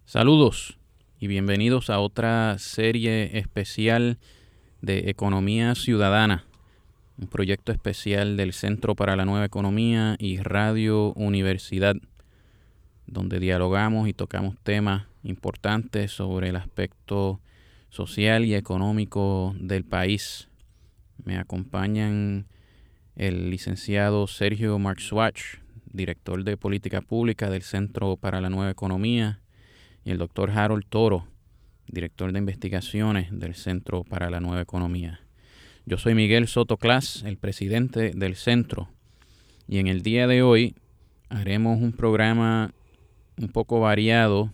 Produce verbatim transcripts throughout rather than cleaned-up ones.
Saludos y bienvenidos a otra serie especial de Economía Ciudadana, un proyecto especial del Centro para la Nueva Economía y Radio Universidad, donde dialogamos y tocamos temas importantes sobre el aspecto social y económico del país. Me acompañan el licenciado Sergio Marxuach, director de Política Pública del Centro para la Nueva Economía, y el doctor Harold Toro, director de Investigaciones del Centro para la Nueva Economía. Yo soy Miguel Soto Clas, el presidente del centro, y en el día de hoy haremos un programa un poco variado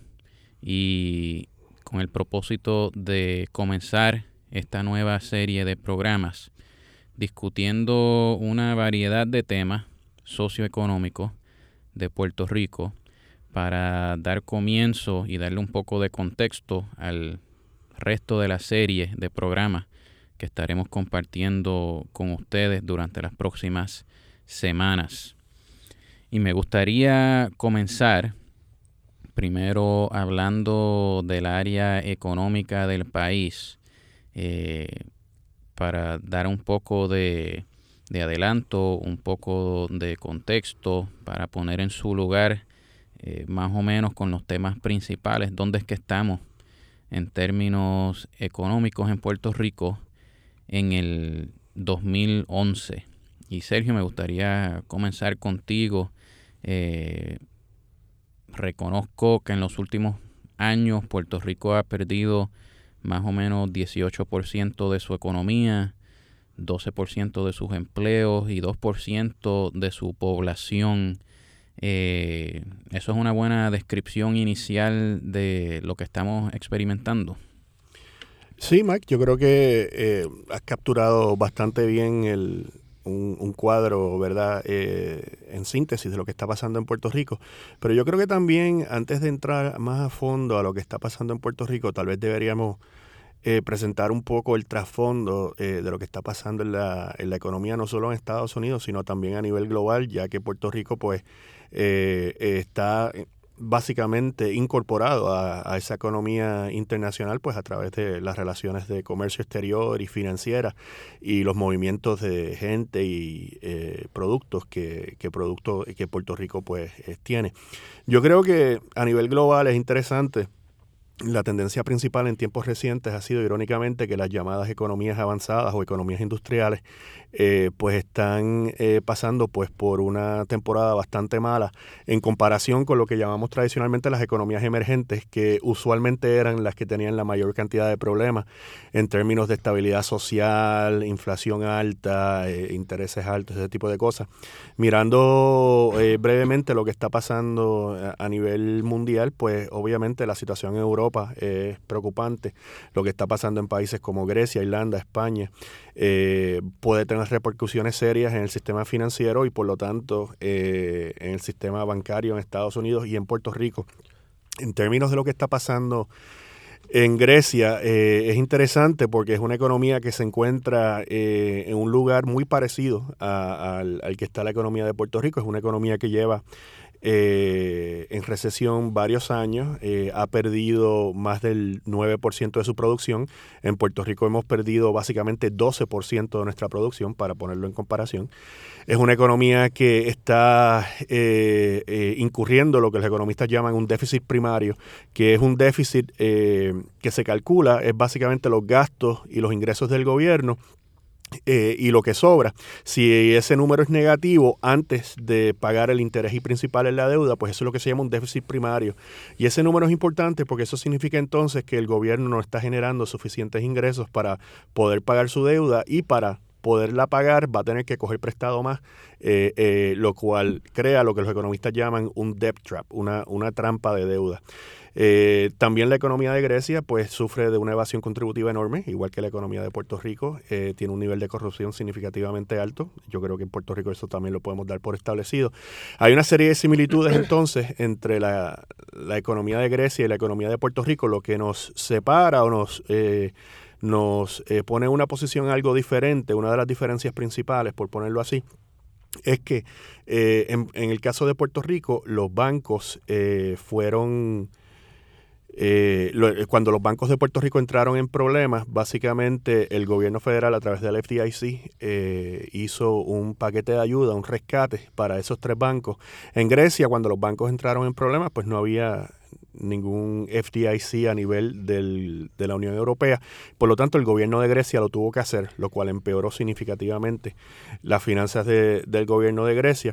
y con el propósito de comenzar esta nueva serie de programas discutiendo una variedad de temas socioeconómicos de Puerto Rico para dar comienzo y darle un poco de contexto al resto de la serie de programas que estaremos compartiendo con ustedes durante las próximas semanas. Y me gustaría comenzar primero hablando del área económica del país, eh, para dar un poco de, de adelanto, un poco de contexto, para poner en su lugar eh, más o menos con los temas principales, dónde es que estamos en términos económicos en Puerto Rico en el dos mil once. Y Sergio, me gustaría comenzar contigo. Eh, reconozco que en los últimos años Puerto Rico ha perdido más o menos dieciocho por ciento de su economía, doce por ciento de sus empleos y dos por ciento de su población. Eh, ¿Eso es una buena descripción inicial de lo que estamos experimentando? Sí, Mike, yo creo que eh, has capturado bastante bien el, un, un cuadro, ¿verdad?, eh, en síntesis de lo que está pasando en Puerto Rico. Pero yo creo que también, antes de entrar más a fondo a lo que está pasando en Puerto Rico, tal vez deberíamos eh, presentar un poco el trasfondo eh, de lo que está pasando en la, en la economía, no solo en Estados Unidos, sino también a nivel global, ya que Puerto Rico, pues, eh, eh, está básicamente incorporado a, a esa economía internacional, pues a través de las relaciones de comercio exterior y financiera y los movimientos de gente y eh, productos que, que, producto, que Puerto Rico pues eh, tiene. Yo creo que a nivel global es interesante. La tendencia principal en tiempos recientes ha sido, irónicamente, que las llamadas economías avanzadas o economías industriales eh, pues están eh, pasando pues por una temporada bastante mala en comparación con lo que llamamos tradicionalmente las economías emergentes, que usualmente eran las que tenían la mayor cantidad de problemas en términos de estabilidad social, inflación alta, eh, intereses altos, ese tipo de cosas. Mirando eh, brevemente lo que está pasando a, a nivel mundial, pues obviamente la situación en Europa es preocupante. Lo que está pasando en países como Grecia, Irlanda, España, eh, puede tener repercusiones serias en el sistema financiero y por lo tanto eh, en el sistema bancario en Estados Unidos y en Puerto Rico. En términos de lo que está pasando en Grecia, eh, es interesante porque es una economía que se encuentra eh, en un lugar muy parecido a, al, al que está la economía de Puerto Rico. Es una economía que lleva eh, en recesión varios años, eh, ha perdido más del nueve por ciento de su producción. En Puerto Rico hemos perdido básicamente doce por ciento de nuestra producción, para ponerlo en comparación. Es una economía que está eh, eh, incurriendo lo que los economistas llaman un déficit primario, que es un déficit eh, que se calcula, es básicamente los gastos y los ingresos del gobierno Eh, y lo que sobra. Si ese número es negativo antes de pagar el interés y principal en la deuda, pues eso es lo que se llama un déficit primario. Y ese número es importante porque eso significa entonces que el gobierno no está generando suficientes ingresos para poder pagar su deuda, y para poderla pagar va a tener que coger prestado más, eh, eh, lo cual crea lo que los economistas llaman un debt trap, una, una trampa de deuda. Eh, también la economía de Grecia pues sufre de una evasión contributiva enorme, igual que la economía de Puerto Rico. Eh, tiene un nivel de corrupción significativamente alto. Yo creo que en Puerto Rico eso también lo podemos dar por establecido. Hay una serie de similitudes entonces entre la, la economía de Grecia y la economía de Puerto Rico. Lo que nos separa o nos... Eh, nos eh, pone en una posición algo diferente. Una de las diferencias principales, por ponerlo así, es que eh, en, en el caso de Puerto Rico los bancos eh, fueron Eh, lo, cuando los bancos de Puerto Rico entraron en problemas, básicamente el gobierno federal a través del F D I C eh, hizo un paquete de ayuda, un rescate para esos tres bancos. En Grecia, cuando los bancos entraron en problemas, pues no había ningún F D I C a nivel del, de la Unión Europea. Por lo tanto, el gobierno de Grecia lo tuvo que hacer, lo cual empeoró significativamente las finanzas de, del gobierno de Grecia.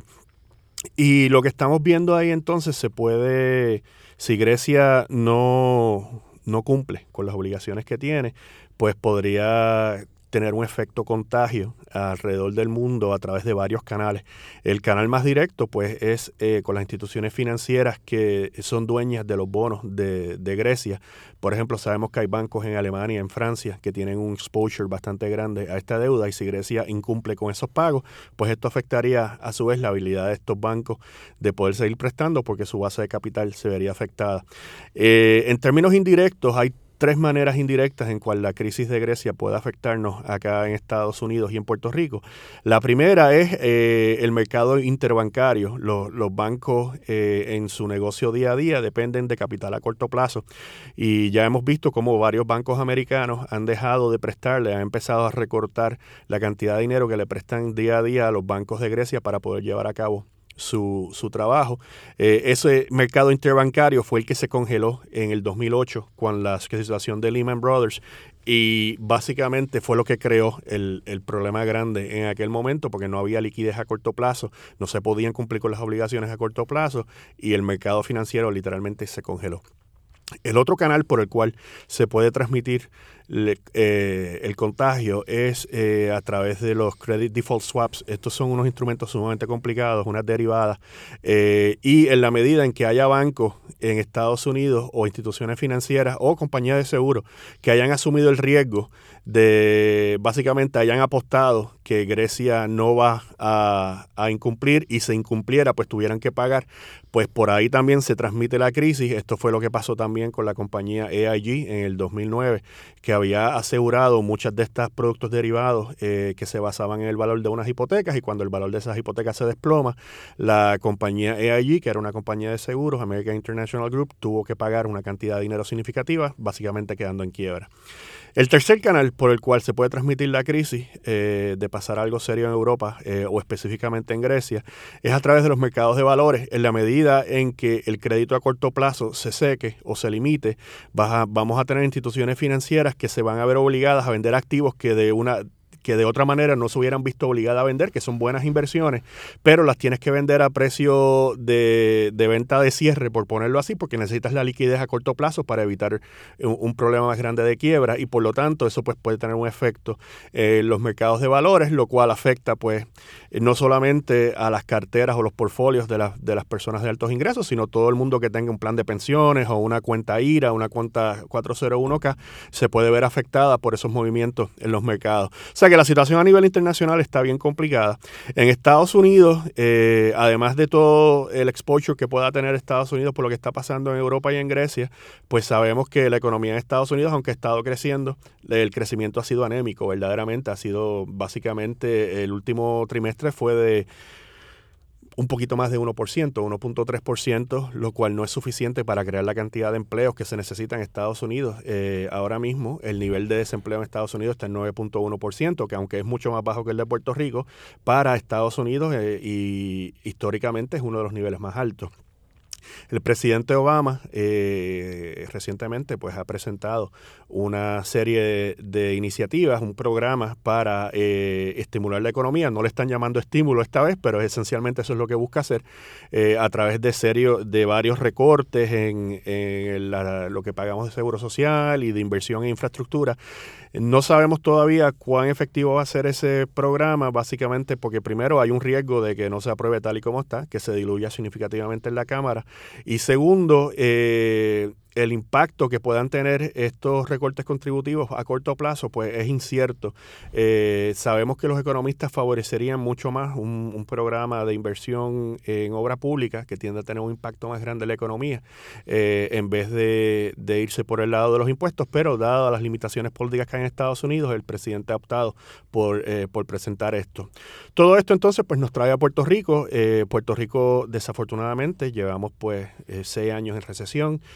Y lo que estamos viendo ahí entonces se puede, si Grecia no, no cumple con las obligaciones que tiene, pues podría tener un efecto contagio alrededor del mundo a través de varios canales. El canal más directo pues es eh, con las instituciones financieras que son dueñas de los bonos de, de Grecia. Por ejemplo, sabemos que hay bancos en Alemania, en Francia, que tienen un exposure bastante grande a esta deuda y si Grecia incumple con esos pagos, pues esto afectaría a su vez la habilidad de estos bancos de poder seguir prestando porque su base de capital se vería afectada. Eh, en términos indirectos, hay tres maneras indirectas en cual la crisis de Grecia puede afectarnos acá en Estados Unidos y en Puerto Rico. La primera es eh, el mercado interbancario. Los, los bancos eh, en su negocio día a día dependen de capital a corto plazo y ya hemos visto cómo varios bancos americanos han dejado de prestarle, han empezado a recortar la cantidad de dinero que le prestan día a día a los bancos de Grecia para poder llevar a cabo Su, su trabajo. Eh, ese mercado interbancario fue el que se congeló en el dos mil ocho con la situación de Lehman Brothers y básicamente fue lo que creó el, el problema grande en aquel momento porque no había liquidez a corto plazo, no se podían cumplir con las obligaciones a corto plazo y el mercado financiero literalmente se congeló. El otro canal por el cual se puede transmitir le, eh, el contagio es eh, a través de los credit default swaps. Estos son unos instrumentos sumamente complicados, unas derivadas, eh, y en la medida en que haya bancos en Estados Unidos o instituciones financieras o compañías de seguro que hayan asumido el riesgo de, básicamente hayan apostado que Grecia no va a, a incumplir y se incumpliera, pues tuvieran que pagar, pues por ahí también se transmite la crisis. Esto fue lo que pasó también con la compañía A I G en el dos mil nueve, que había asegurado muchos de estos productos derivados eh, que se basaban en el valor de unas hipotecas y cuando el valor de esas hipotecas se desploma, la compañía A I G, que era una compañía de seguros, American International Group, tuvo que pagar una cantidad de dinero significativa, básicamente quedando en quiebra. El tercer canal por el cual se puede transmitir la crisis eh, de pasar algo serio en Europa eh, o específicamente en Grecia es a través de los mercados de valores. En la medida en que el crédito a corto plazo se seque o se limite, vas a, vamos a tener instituciones financieras que se van a ver obligadas a vender activos que de una que de otra manera no se hubieran visto obligadas a vender, que son buenas inversiones, pero las tienes que vender a precio de, de venta de cierre, por ponerlo así, porque necesitas la liquidez a corto plazo para evitar un, un problema más grande de quiebra y por lo tanto eso pues puede tener un efecto en los mercados de valores, lo cual afecta pues no solamente a las carteras o los portfolios de, la, de las personas de altos ingresos, sino todo el mundo que tenga un plan de pensiones o una cuenta I R A, una cuenta cuatrocientos uno K, se puede ver afectada por esos movimientos en los mercados. O sea que la situación a nivel internacional está bien complicada. En Estados Unidos, eh, además de todo el exposure que pueda tener Estados Unidos por lo que está pasando en Europa y en Grecia, pues sabemos que la economía en Estados Unidos, aunque ha estado creciendo, el crecimiento ha sido anémico, verdaderamente. Ha sido básicamente, el último trimestre fue de un poquito más de uno por ciento, uno punto tres por ciento, lo cual no es suficiente para crear la cantidad de empleos que se necesita en Estados Unidos. Eh, ahora mismo el nivel de desempleo en Estados Unidos está en nueve punto uno por ciento, que aunque es mucho más bajo que el de Puerto Rico, para Estados Unidos eh, y históricamente es uno de los niveles más altos. El presidente Obama eh, recientemente pues, ha presentado una serie de, de iniciativas, un programa para eh, estimular la economía. No le están llamando estímulo esta vez, pero esencialmente eso es lo que busca hacer eh, a través de, serio, de varios recortes en, en la, lo que pagamos de seguro social y de inversión en infraestructura. No sabemos todavía cuán efectivo va a ser ese programa, básicamente porque primero hay un riesgo de que no se apruebe tal y como está, que se diluya significativamente en la Cámara. Y segundo, eh, el impacto que puedan tener estos recortes contributivos a corto plazo pues es incierto. Eh, sabemos que los economistas favorecerían mucho más un, un programa de inversión en obra pública que tiende a tener un impacto más grande en la economía eh, en vez de, de irse por el lado de los impuestos, pero dadas las limitaciones políticas que hay en Estados Unidos, el presidente ha optado por, eh, por presentar esto. Todo esto entonces pues nos trae a Puerto Rico. Eh, Puerto Rico desafortunadamente llevamos pues eh, seis años en recesión, llevamos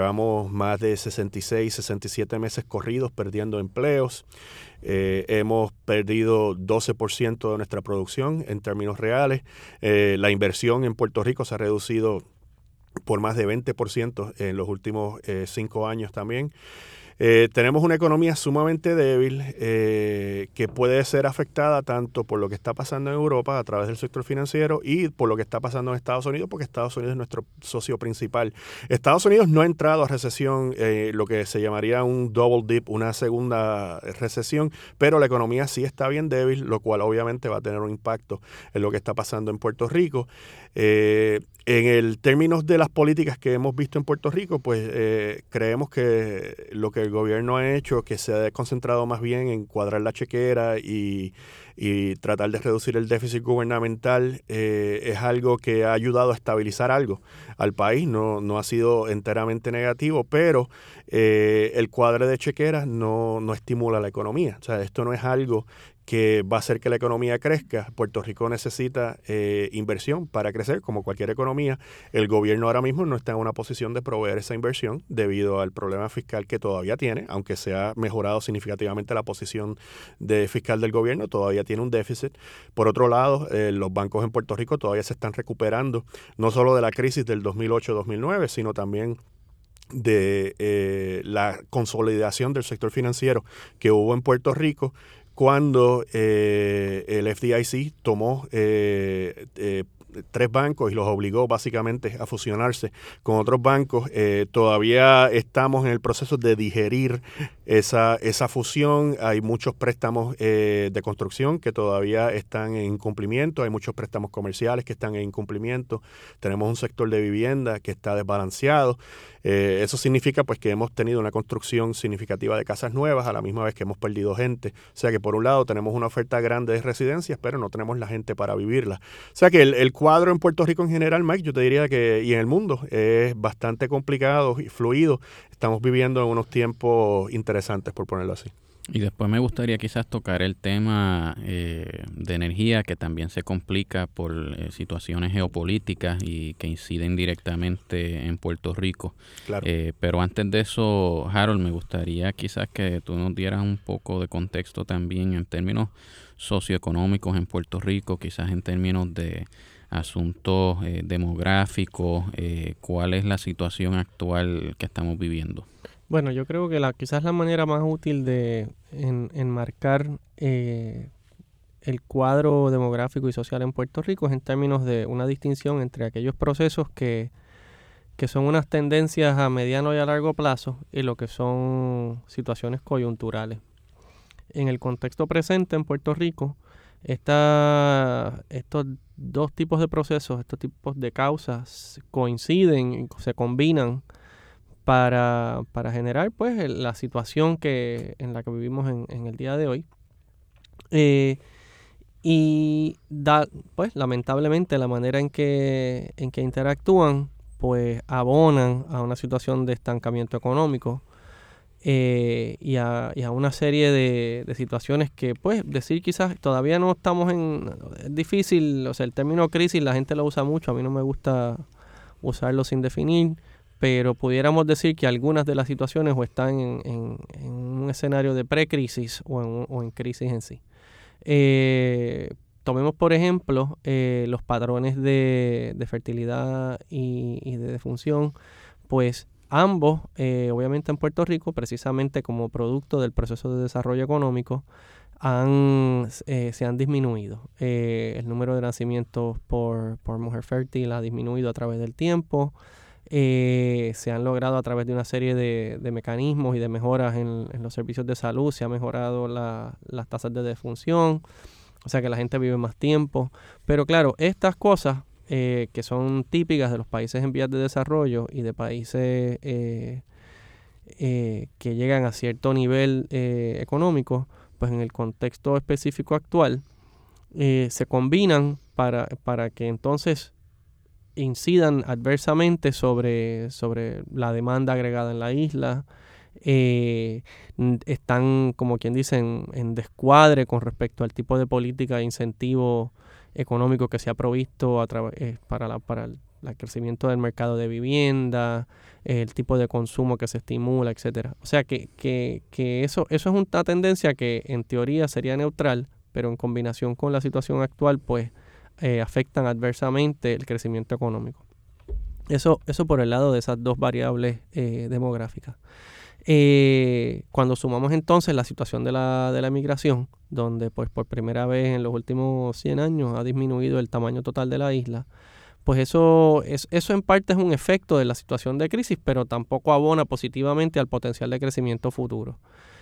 llevamos más de sesenta y seis, sesenta y siete meses corridos perdiendo empleos. Eh, hemos perdido doce por ciento de nuestra producción en términos reales. Eh, la inversión en Puerto Rico se ha reducido por más de veinte por ciento en los últimos eh, cinco años también. Eh, tenemos una economía sumamente débil eh, que puede ser afectada tanto por lo que está pasando en Europa a través del sector financiero y por lo que está pasando en Estados Unidos, porque Estados Unidos es nuestro socio principal. Estados Unidos no ha entrado a recesión, eh, lo que se llamaría un double dip, una segunda recesión, pero la economía sí está bien débil, lo cual obviamente va a tener un impacto en lo que está pasando en Puerto Rico. Eh, en el términos de las políticas que hemos visto en Puerto Rico, pues eh, creemos que lo que el gobierno ha hecho, que se ha concentrado más bien en cuadrar la chequera y, y tratar de reducir el déficit gubernamental, eh, es algo que ha ayudado a estabilizar algo al país. No, no ha sido enteramente negativo, pero eh, el cuadre de chequeras no, no estimula la economía. O sea, esto no es algo que va a hacer que la economía crezca. Puerto Rico necesita eh, inversión para crecer, como cualquier economía. El gobierno ahora mismo no está en una posición de proveer esa inversión debido al problema fiscal que todavía tiene, aunque se ha mejorado significativamente la posición de fiscal del gobierno, todavía tiene un déficit. Por otro lado, eh, los bancos en Puerto Rico todavía se están recuperando, no solo de la crisis del dos mil ocho dos mil nueve, sino también de eh, la consolidación del sector financiero que hubo en Puerto Rico cuando eh, el F D I C tomó eh, eh, tres bancos y los obligó básicamente a fusionarse con otros bancos. Eh, todavía estamos en el proceso de digerir esa, esa fusión. Hay muchos préstamos eh, de construcción que todavía están en incumplimiento. Hay muchos préstamos comerciales que están en incumplimiento. Tenemos un sector de vivienda que está desbalanceado. Eh, eso significa pues que hemos tenido una construcción significativa de casas nuevas a la misma vez que hemos perdido gente. O sea que por un lado tenemos una oferta grande de residencias, pero no tenemos la gente para vivirla. O sea que el, el cuadro en Puerto Rico en general, Mike, yo te diría que, y en el mundo, es bastante complicado y fluido. Estamos viviendo en unos tiempos interesantes, por ponerlo así. Y después me gustaría quizás tocar el tema eh, de energía, que también se complica por eh, situaciones geopolíticas y que inciden directamente en Puerto Rico. Claro. Eh, pero antes de eso, Harold, me gustaría quizás que tú nos dieras un poco de contexto también en términos socioeconómicos en Puerto Rico, quizás en términos de asuntos eh, demográficos, eh, cuál es la situación actual que estamos viviendo. Bueno, yo creo que la quizás la manera más útil de en, enmarcar eh, el cuadro demográfico y social en Puerto Rico es en términos de una distinción entre aquellos procesos que, que son unas tendencias a mediano y a largo plazo y lo que son situaciones coyunturales. En el contexto presente en Puerto Rico, esta, estos dos tipos de procesos, estos tipos de causas coinciden, se combinan Para, para generar pues la situación que en la que vivimos en, en el día de hoy. Eh, y da, pues lamentablemente la manera en que, en que interactúan pues abonan a una situación de estancamiento económico eh, y, a, y a una serie de, de situaciones que pues decir quizás todavía no estamos en... Es difícil, o sea, el término crisis la gente lo usa mucho, a mí no me gusta usarlo sin definir, pero pudiéramos decir que algunas de las situaciones o están en, en, en un escenario de precrisis o en, o en crisis en sí. Eh, tomemos, por ejemplo, eh, los patrones de, de fertilidad y, y de defunción, pues ambos, eh, obviamente en Puerto Rico, precisamente como producto del proceso de desarrollo económico, han, eh, se han disminuido. Eh, el número de nacimientos por, por mujer fértil ha disminuido a través del tiempo. Eh, se han logrado a través de una serie de, de mecanismos y de mejoras en, en los servicios de salud, se han mejorado la, las tasas de defunción, o sea que la gente vive más tiempo. Pero claro, estas cosas eh, que son típicas de los países en vías de desarrollo y de países eh, eh, que llegan a cierto nivel eh, económico, pues en el contexto específico actual, eh, se combinan para, para que entonces incidan adversamente sobre, sobre la demanda agregada en la isla, eh, están, como quien dice, en, en descuadre con respecto al tipo de política e incentivo económico que se ha provisto a tra- eh, para, la, para el, el crecimiento del mercado de vivienda, el tipo de consumo que se estimula, etcétera. O sea que, que, que eso, eso es una tendencia que en teoría sería neutral, pero en combinación con la situación actual, pues eh, afectan adversamente el crecimiento económico. Eso, eso por el lado de esas dos variables eh, demográficas. Eh, cuando sumamos entonces la situación de la, de la migración, donde pues por primera vez en los últimos cien años ha disminuido el tamaño total de la isla, pues eso, es, eso en parte es un efecto de la situación de crisis, pero tampoco abona positivamente al potencial de crecimiento futuro.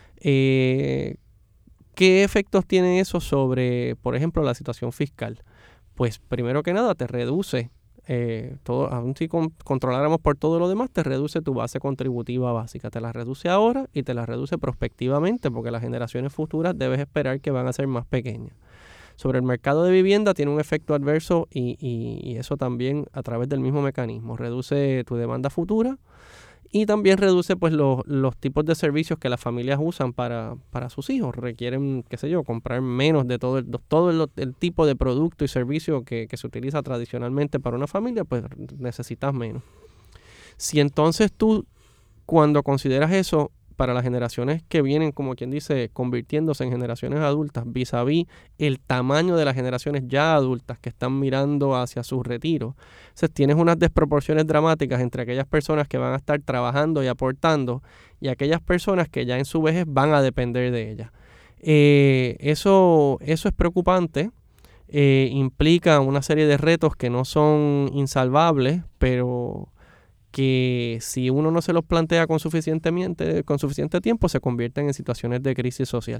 Eh, ¿Qué efectos tiene eso sobre, por ejemplo, la situación fiscal? Pues primero que nada te reduce, eh, todo, aun si con, controláramos por todo lo demás, te reduce tu base contributiva básica. Te la reduce ahora y te la reduce prospectivamente, porque las generaciones futuras debes esperar que van a ser más pequeñas. Sobre el mercado de vivienda tiene un efecto adverso y, y, y eso también a través del mismo mecanismo. Reduce tu demanda futura y también reduce pues los, los tipos de servicios que las familias usan para, para sus hijos. Requieren, qué sé yo, comprar menos de todo el, todo el, el tipo de producto y servicio que, que se utiliza tradicionalmente para una familia, pues necesitas menos. Si entonces tú, cuando consideras eso, para las generaciones que vienen, como quien dice, convirtiéndose en generaciones adultas, vis a vis el tamaño de las generaciones ya adultas que están mirando hacia su retiro. Entonces tienes unas desproporciones dramáticas entre aquellas personas que van a estar trabajando y aportando y aquellas personas que ya en su vejez van a depender de ellas. Eh, eso, eso es preocupante. Eh, implica una serie de retos que no son insalvables, pero que si uno no se los plantea con, suficientemente, con suficiente tiempo, se convierten en situaciones de crisis social.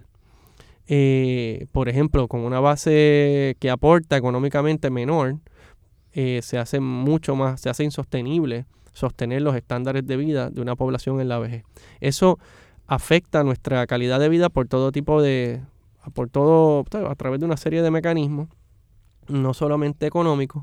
Eh, por ejemplo, con una base que aporta económicamente menor, eh, se hace mucho más, se hace insostenible sostener los estándares de vida de una población en la vejez. Eso afecta nuestra calidad de vida por todo tipo de, por todo, a través de una serie de mecanismos, no solamente económicos.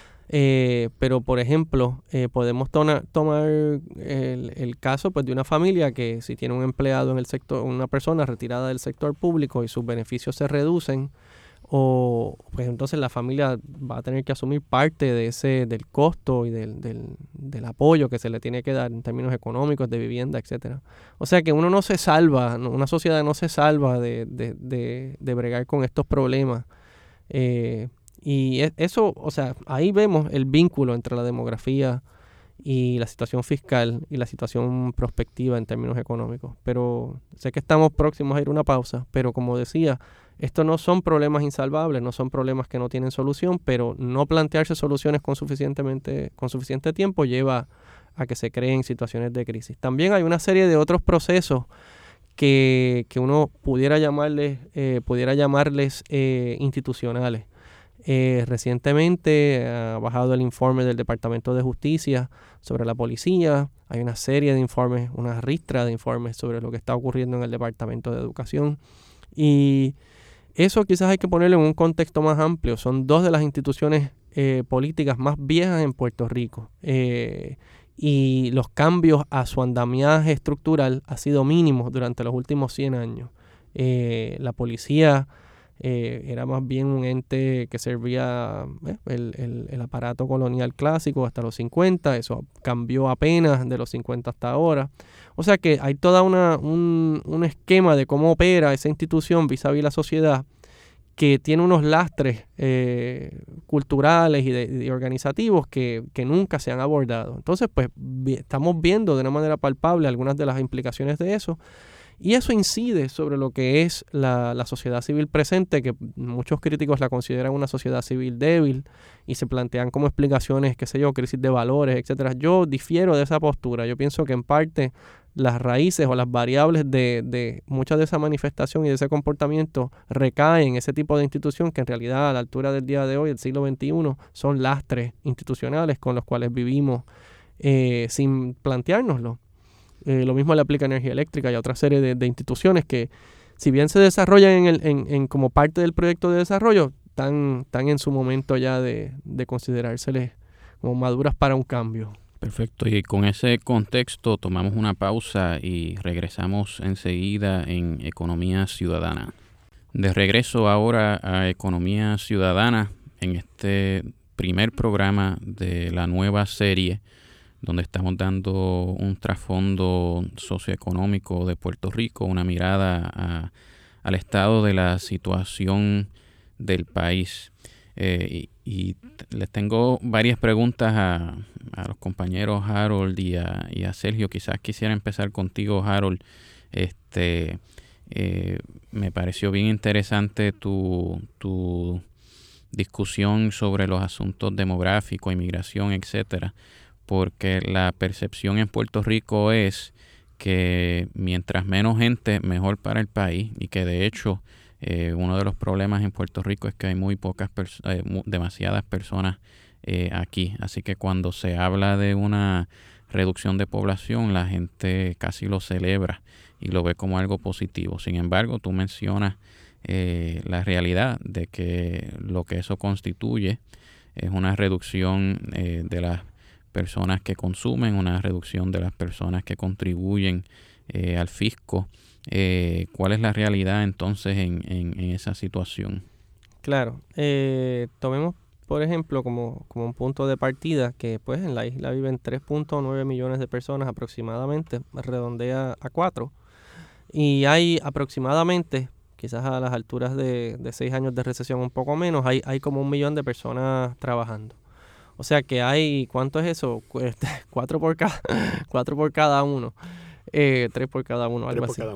Eh, pero por ejemplo eh, podemos tona, tomar el, el caso pues de una familia que si tiene un empleado en el sector, una persona retirada del sector público y sus beneficios se reducen, o pues entonces la familia va a tener que asumir parte de ese del costo y del, del, del apoyo que se le tiene que dar en términos económicos, de vivienda, etcétera. O sea que uno no se salva, una sociedad no se salva de, de, de, de bregar con estos problemas. Eh, Y eso, o sea, ahí vemos el vínculo entre la demografía y la situación fiscal y la situación prospectiva en términos económicos. Pero sé que estamos próximos a ir a una pausa, pero como decía, estos no son problemas insalvables, no son problemas que no tienen solución, pero no plantearse soluciones con suficientemente, con suficiente tiempo lleva a que se creen situaciones de crisis. También hay una serie de otros procesos que, que uno pudiera llamarles, eh, pudiera llamarles eh, institucionales. Eh, recientemente ha bajado el informe del Departamento de Justicia sobre la policía. Hay una serie de informes, una ristra de informes sobre lo que está ocurriendo en el Departamento de Educación. Y eso quizás hay que ponerlo en un contexto más amplio. Son dos de las instituciones eh, políticas más viejas en Puerto Rico. Eh, y los cambios a su andamiaje estructural han sido mínimos durante los últimos cien años. Eh, la policía Eh, era más bien un ente que servía eh, el, el, el aparato colonial clásico hasta los cincuenta, eso cambió apenas de los cincuenta hasta ahora. O sea que hay todo un, un esquema de cómo opera esa institución vis a vis la sociedad que tiene unos lastres eh, culturales y, de, y organizativos que, que nunca se han abordado. Entonces, pues vi, estamos viendo de una manera palpable algunas de las implicaciones de eso. Y eso incide sobre lo que es la, la sociedad civil presente, que muchos críticos la consideran una sociedad civil débil y se plantean como explicaciones, qué sé yo, crisis de valores, etcétera. Yo difiero de esa postura. Yo pienso que en parte las raíces o las variables de, de mucha de esa manifestación y de ese comportamiento recaen en ese tipo de institución que en realidad a la altura del día de hoy, el siglo veintiuno, son lastres institucionales con los cuales vivimos eh, sin planteárnoslo. Eh, lo mismo le aplica a energía eléctrica y a otra serie de, de instituciones que, si bien se desarrollan en el, en, en como parte del proyecto de desarrollo, están, están en su momento ya de, de considerárseles como maduras para un cambio. Perfecto, y con ese contexto tomamos una pausa y regresamos enseguida en Economía Ciudadana. De regreso ahora a Economía Ciudadana, en este primer programa de la nueva serie, donde estamos dando un trasfondo socioeconómico de Puerto Rico, una mirada a, al estado de la situación del país. Eh, y, y les tengo varias preguntas a, a los compañeros Harold y a, y a Sergio. Quizás quisiera empezar contigo, Harold. Este, eh, me pareció bien interesante tu, tu discusión sobre los asuntos demográficos, inmigración, etcétera, porque la percepción en Puerto Rico es que mientras menos gente, mejor para el país, y que de hecho eh, uno de los problemas en Puerto Rico es que hay muy pocas, pers- eh, mu- demasiadas personas eh, aquí. Así que cuando se habla de una reducción de población, la gente casi lo celebra y lo ve como algo positivo. Sin embargo, tú mencionas eh, la realidad de que lo que eso constituye es una reducción eh, de las personas que consumen, una reducción de las personas que contribuyen eh, al fisco. Eh, ¿Cuál es la realidad entonces en, en, en esa situación? Claro, eh, tomemos por ejemplo como, como un punto de partida que pues en la isla viven tres punto nueve millones de personas aproximadamente, redondea a cuatro, y hay aproximadamente, quizás a las alturas de, de seis años de recesión un poco menos, hay, hay como un millón de personas trabajando. O sea que hay, ¿cuánto es eso? Cuatro por cada, cuatro por cada uno. Eh, tres por cada uno, algo así.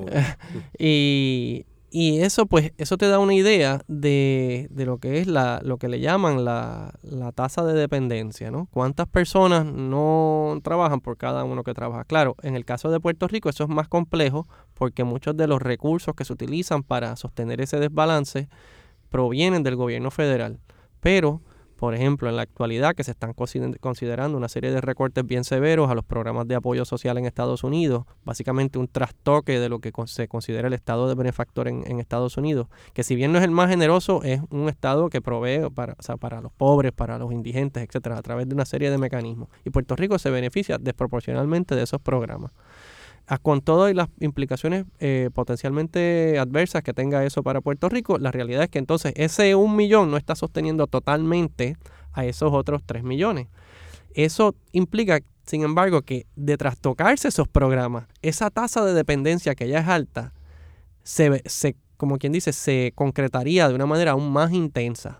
y, y eso, pues, eso te da una idea de, de lo que es la, lo que le llaman la, la tasa de dependencia, ¿no? ¿Cuántas personas no trabajan por cada uno que trabaja? Claro, en el caso de Puerto Rico eso es más complejo porque muchos de los recursos que se utilizan para sostener ese desbalance provienen del gobierno federal. Pero por ejemplo, en la actualidad que se están considerando una serie de recortes bien severos a los programas de apoyo social en Estados Unidos, básicamente un trastoque de lo que se considera el estado de benefactor en, en Estados Unidos, que si bien no es el más generoso, es un estado que provee para, o sea, para los pobres, para los indigentes, etcétera, a través de una serie de mecanismos. Y Puerto Rico se beneficia desproporcionalmente de esos programas. Con todas las implicaciones eh, potencialmente adversas que tenga eso para Puerto Rico, la realidad es que entonces ese un millón no está sosteniendo totalmente a esos otros tres millones. Eso implica, sin embargo, que de trastocarse esos programas, esa tasa de dependencia que ya es alta, se, se, como quien dice, se concretaría de una manera aún más intensa.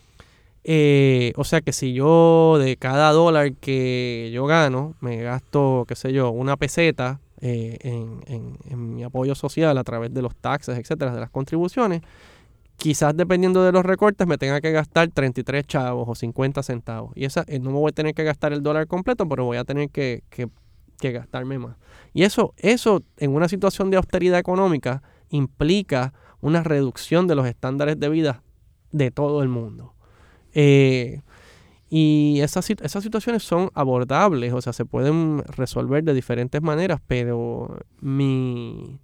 Eh, o sea que si yo de cada dólar que yo gano, me gasto, qué sé yo, una peseta, Eh, en, en, en mi apoyo social a través de los taxes, etcétera, de las contribuciones, quizás dependiendo de los recortes me tenga que gastar treinta y tres chavos o cincuenta centavos. Y esa eh, no me voy a tener que gastar el dólar completo, pero voy a tener que, que, que gastarme más. Y eso, eso en una situación de austeridad económica implica una reducción de los estándares de vida de todo el mundo. Eh, Y esas, esas situaciones son abordables, o sea, se pueden resolver de diferentes maneras, pero mi,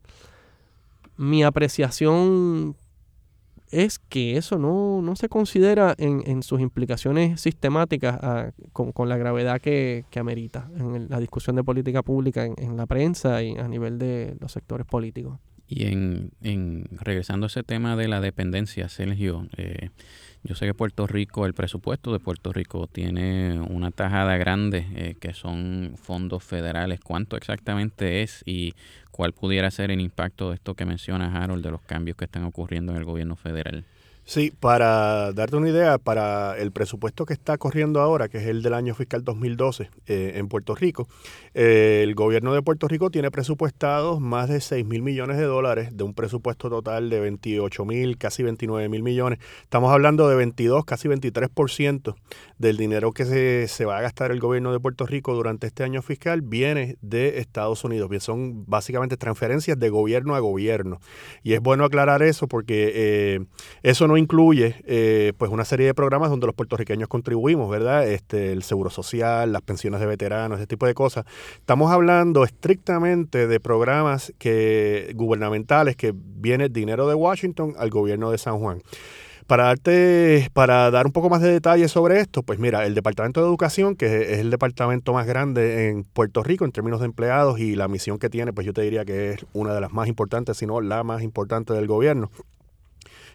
mi apreciación es que eso no, no se considera en, en sus implicaciones sistemáticas a, con, con la gravedad que, que amerita en el, la discusión de política pública en, en la prensa y a nivel de los sectores políticos. Y en, en regresando a ese tema de la dependencia, Sergio, eh, yo sé que Puerto Rico, el presupuesto de Puerto Rico tiene una tajada grande eh, que son fondos federales. ¿Cuánto exactamente es y cuál pudiera ser el impacto de esto que menciona Harold, de los cambios que están ocurriendo en el gobierno federal? Sí, para darte una idea, para el presupuesto que está corriendo ahora, que es el del año fiscal dos mil doce eh, en Puerto Rico, eh, el gobierno de Puerto Rico tiene presupuestados más de seis mil millones de dólares de un presupuesto total de veintiocho mil, casi veintinueve mil millones. Estamos hablando de veintidós, casi veintitrés por ciento del dinero que se, se va a gastar el gobierno de Puerto Rico durante este año fiscal viene de Estados Unidos. Bien, son básicamente transferencias de gobierno a gobierno. Y es bueno aclarar eso porque eh, eso no incluye eh, pues una serie de programas donde los puertorriqueños contribuimos, ¿verdad? Este, el seguro social, las pensiones de veteranos, ese tipo de cosas. Estamos hablando estrictamente de programas que, gubernamentales que viene dinero de Washington al gobierno de San Juan. Para darte, para dar un poco más de detalles sobre esto, pues mira, el Departamento de Educación, que es el departamento más grande en Puerto Rico en términos de empleados y la misión que tiene, pues yo te diría que es una de las más importantes, si no la más importante del gobierno,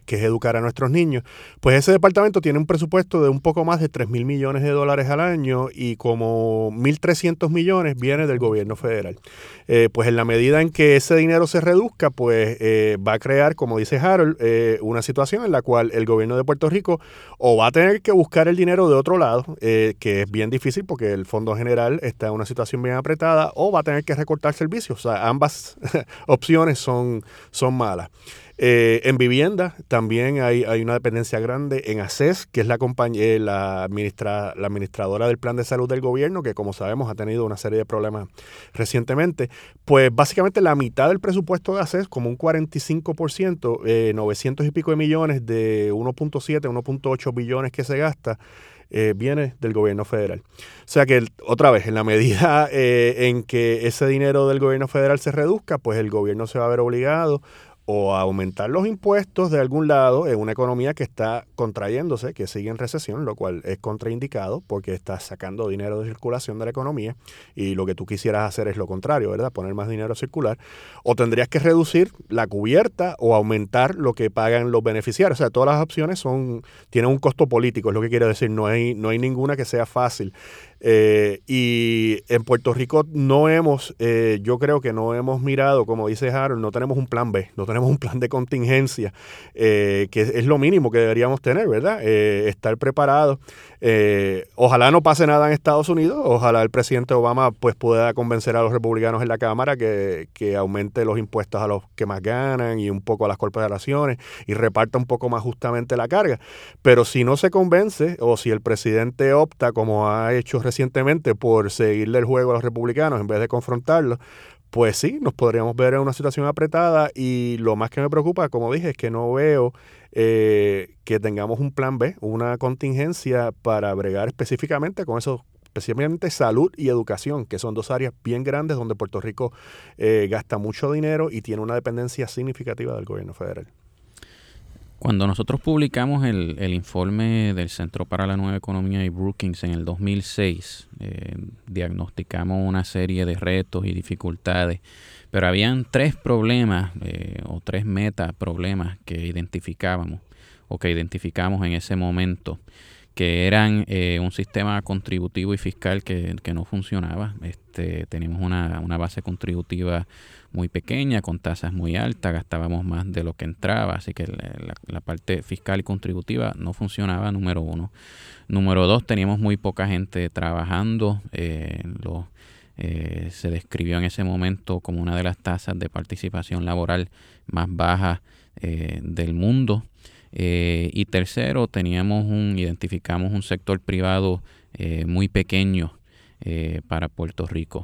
que es educar a nuestros niños, pues ese departamento tiene un presupuesto de un poco más de tres mil millones de dólares al año y como mil trescientos millones viene del gobierno federal. Eh, pues en la medida en que ese dinero se reduzca, pues eh, va a crear, como dice Harold, eh, una situación en la cual el gobierno de Puerto Rico o va a tener que buscar el dinero de otro lado, eh, que es bien difícil porque el Fondo General está en una situación bien apretada, o va a tener que recortar servicios. O sea, ambas opciones son, son malas. Eh, en vivienda también hay, hay una dependencia grande en ACES, que es la compañía, eh, la, administra, la administradora del plan de salud del gobierno, que como sabemos ha tenido una serie de problemas recientemente. Pues básicamente la mitad del presupuesto de ACES, como un cuarenta y cinco por ciento, eh, novecientos y pico de millones de uno punto siete, uno punto ocho billones que se gasta, Eh, viene del gobierno federal. O sea que, otra vez, en la medida eh, en que ese dinero del gobierno federal se reduzca, pues el gobierno se va a ver obligado o a aumentar los impuestos de algún lado en una economía que está contrayéndose, que sigue en recesión, lo cual es contraindicado porque está sacando dinero de circulación de la economía y lo que tú quisieras hacer es lo contrario, ¿verdad? Poner más dinero a circular. O tendrías que reducir la cubierta o aumentar lo que pagan los beneficiarios. O sea, todas las opciones son tienen un costo político, es lo que quiero decir. No hay, no hay ninguna que sea fácil. Eh, y en Puerto Rico no hemos, eh, yo creo que no hemos mirado, como dice Harold, no tenemos un plan B, no tenemos un plan de contingencia, eh, que es, es lo mínimo que deberíamos tener, ¿verdad? Eh, estar preparados. Eh, ojalá no pase nada en Estados Unidos, ojalá el presidente Obama pues pueda convencer a los republicanos en la Cámara que, que aumente los impuestos a los que más ganan y un poco a las corporaciones y reparta un poco más justamente la carga. Pero si no se convence o si el presidente opta, como ha hecho recientemente, por seguirle el juego a los republicanos en vez de confrontarlos, pues sí, nos podríamos ver en una situación apretada y lo más que me preocupa, como dije, es que no veo eh, que tengamos un plan B, una contingencia para bregar específicamente con eso, especialmente salud y educación, que son dos áreas bien grandes donde Puerto Rico eh, gasta mucho dinero y tiene una dependencia significativa del gobierno federal. Cuando nosotros publicamos el, el informe del Centro para la Nueva Economía y Brookings en el dos mil seis, eh, diagnosticamos una serie de retos y dificultades, pero habían tres problemas eh, o tres metaproblemas que identificábamos o que identificamos en ese momento, que eran eh, un sistema contributivo y fiscal que, que no funcionaba. Este, tenemos una, una base contributiva muy pequeña, con tasas muy altas, gastábamos más de lo que entraba, así que la, la, la parte fiscal y contributiva no funcionaba, número uno. Número dos, teníamos muy poca gente trabajando, eh, lo, eh, se describió en ese momento como una de las tasas de participación laboral más bajas eh, del mundo. Eh, y tercero, teníamos un, identificamos un sector privado eh, muy pequeño eh, para Puerto Rico.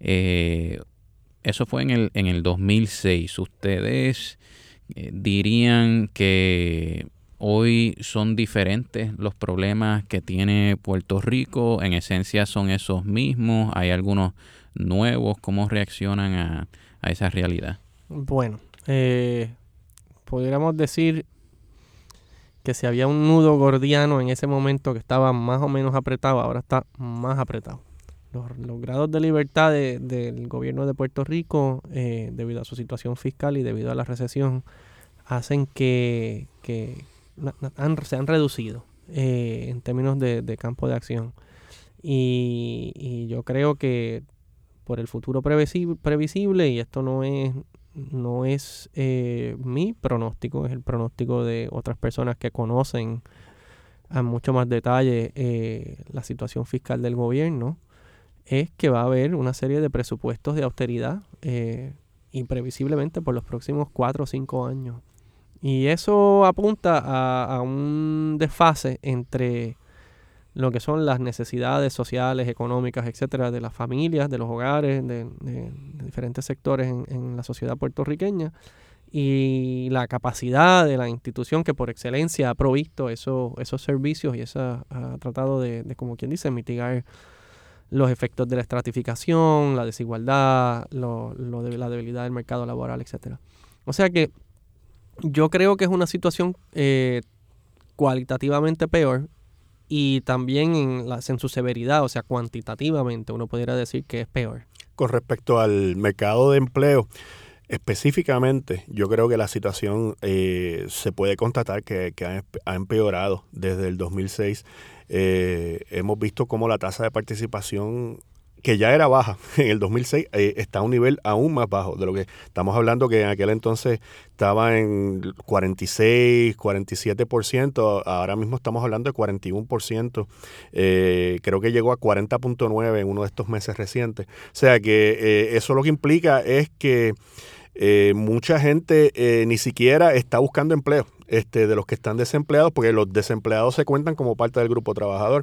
Eh, Eso fue en el, en el dos mil seis. ¿Ustedes eh, dirían que hoy son diferentes los problemas que tiene Puerto Rico? ¿En esencia son esos mismos? ¿Hay algunos nuevos? ¿Cómo reaccionan a, a esa realidad? Bueno, eh, pudiéramos decir que si había un nudo gordiano en ese momento que estaba más o menos apretado, ahora está más apretado. Los, los grados de libertad de, del gobierno de Puerto Rico, eh, debido a su situación fiscal y debido a la recesión, hacen que, que han, se han reducido eh, en términos de, de campo de acción. Y, y yo creo que por el futuro previsible, previsible y esto no es, no es eh, mi pronóstico, es el pronóstico de otras personas que conocen a mucho más detalle eh, la situación fiscal del gobierno, es que va a haber una serie de presupuestos de austeridad eh, imprevisiblemente por los próximos cuatro o cinco años. Y eso apunta a, a un desfase entre lo que son las necesidades sociales, económicas, etcétera, de las familias, de los hogares, de, de, de diferentes sectores en, en la sociedad puertorriqueña, y la capacidad de la institución que por excelencia ha provisto eso, esos servicios y esa, ha tratado de, de, como quien dice, mitigar los efectos de la estratificación, la desigualdad, lo, lo de la debilidad del mercado laboral, etcétera. O sea que yo creo que es una situación eh, cualitativamente peor y también en, la, en su severidad, o sea, cuantitativamente uno pudiera decir que es peor. Con respecto al mercado de empleo, Específicamente, yo creo que la situación eh, se puede constatar que, que ha, ha empeorado desde el dos mil seis. Eh, hemos visto cómo la tasa de participación, que ya era baja en el dos mil seis, eh, está a un nivel aún más bajo de lo que estamos hablando, que en aquel entonces estaba en cuarenta y seis, cuarenta y siete por ciento, ahora mismo estamos hablando de cuarenta y uno por ciento, eh, creo que llegó a cuarenta punto nueve por ciento en uno de estos meses recientes. O sea que eh, eso lo que implica es que Eh, mucha gente eh, ni siquiera está buscando empleo, este, de los que están desempleados, porque los desempleados se cuentan como parte del grupo trabajador.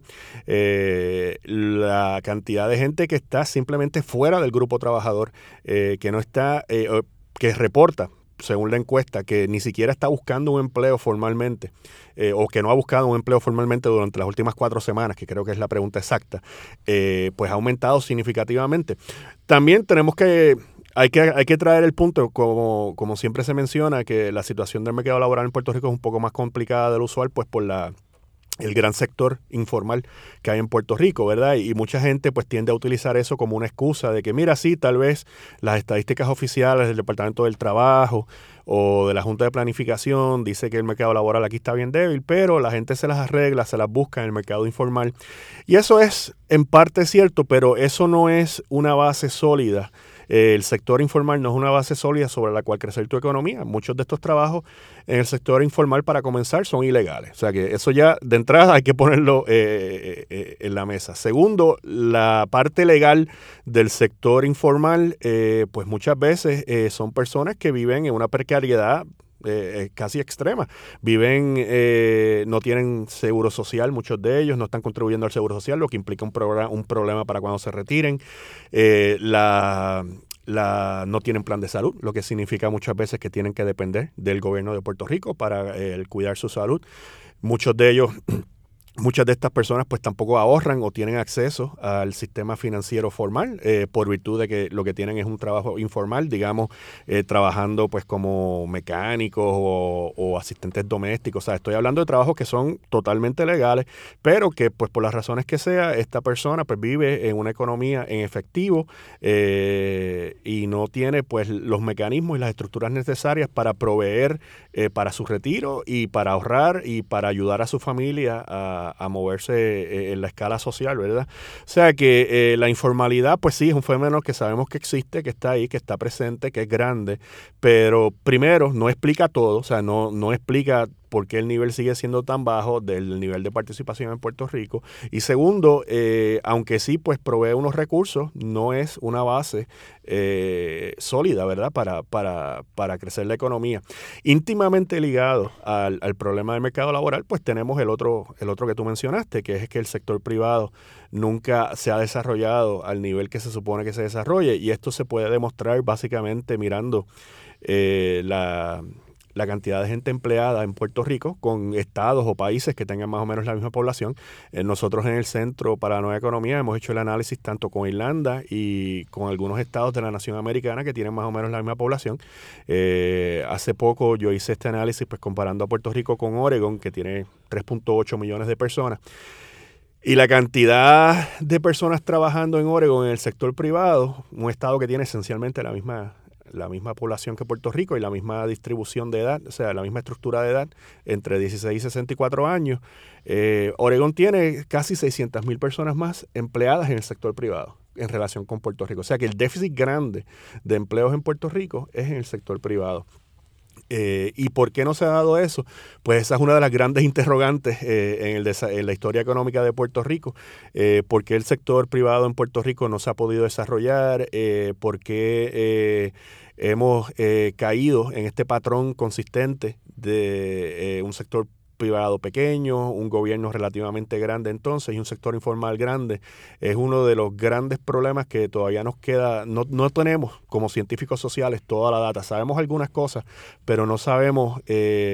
Eh, la cantidad de gente que está simplemente fuera del grupo trabajador, eh, que no está, eh, que reporta, según la encuesta, que ni siquiera está buscando un empleo formalmente, eh, o que no ha buscado un empleo formalmente durante las últimas cuatro semanas, que creo que es la pregunta exacta, eh, pues ha aumentado significativamente. También tenemos que Hay que, hay que traer el punto, como, como siempre se menciona, que la situación del mercado laboral en Puerto Rico es un poco más complicada de lo usual, pues por la el gran sector informal que hay en Puerto Rico, ¿verdad? Y, y mucha gente pues tiende a utilizar eso como una excusa de que, mira, sí, tal vez las estadísticas oficiales del Departamento del Trabajo o de la Junta de Planificación dice que el mercado laboral aquí está bien débil, pero la gente se las arregla, se las busca en el mercado informal. Y eso es en parte cierto, pero eso no es una base sólida. Eh, el sector informal no es una base sólida sobre la cual crecer tu economía. Muchos de estos trabajos en el sector informal, para comenzar, son ilegales. O sea que eso ya de entrada hay que ponerlo eh, eh, en la mesa. Segundo, la parte legal del sector informal, eh, pues muchas veces eh, son personas que viven en una precariedad Eh, casi extrema. Viven, eh, no tienen seguro social, muchos de ellos no están contribuyendo al seguro social, lo que implica un, programa, un problema para cuando se retiren. Eh, la, la, no tienen plan de salud, lo que significa muchas veces que tienen que depender del gobierno de Puerto Rico para eh, cuidar su salud. Muchos de ellos... Muchas de estas personas pues tampoco ahorran o tienen acceso al sistema financiero formal eh, por virtud de que lo que tienen es un trabajo informal, digamos, eh, trabajando pues como mecánicos o, o asistentes domésticos. O sea, estoy hablando de trabajos que son totalmente legales, pero que pues por las razones que sea, esta persona pues vive en una economía en efectivo eh, y no tiene pues los mecanismos y las estructuras necesarias para proveer eh, para su retiro y para ahorrar y para ayudar a su familia a a moverse en la escala social, ¿verdad? O sea que eh, la informalidad, pues sí, es un fenómeno que sabemos que existe, que está ahí, que está presente, que es grande, pero primero no explica todo, o sea, no, no explica por qué el nivel sigue siendo tan bajo del nivel de participación en Puerto Rico. Y segundo, eh, aunque sí pues provee unos recursos, no es una base eh, sólida, ¿verdad? Para, para, para crecer la economía. Íntimamente ligado al, al problema del mercado laboral, pues tenemos el otro, el otro que tú mencionaste, que es que el sector privado nunca se ha desarrollado al nivel que se supone que se desarrolle. Y esto se puede demostrar básicamente mirando eh, la... la cantidad de gente empleada en Puerto Rico con estados o países que tengan más o menos la misma población. Eh, nosotros en el Centro para la Nueva Economía hemos hecho el análisis tanto con Irlanda y con algunos estados de la nación americana que tienen más o menos la misma población. Eh, hace poco yo hice este análisis pues comparando a Puerto Rico con Oregon, que tiene tres punto ocho millones de personas. Y la cantidad de personas trabajando en Oregon en el sector privado, un estado que tiene esencialmente la misma la misma población que Puerto Rico y la misma distribución de edad, o sea, la misma estructura de edad, entre dieciséis y sesenta y cuatro años. Eh, Oregón tiene casi seiscientas mil personas más empleadas en el sector privado en relación con Puerto Rico. O sea que el déficit grande de empleos en Puerto Rico es en el sector privado. Eh, ¿Y por qué no se ha dado eso? Pues esa es una de las grandes interrogantes eh, en, el desa- en la historia económica de Puerto Rico. Eh, ¿Por qué el sector privado en Puerto Rico no se ha podido desarrollar? Eh, ¿Por qué eh, hemos eh, caído en este patrón consistente de eh, un sector privado pequeño, un gobierno relativamente grande entonces y un sector informal grande? Es uno de los grandes problemas que todavía nos queda. No, no tenemos como científicos sociales toda la data. Sabemos algunas cosas, pero no sabemos eh,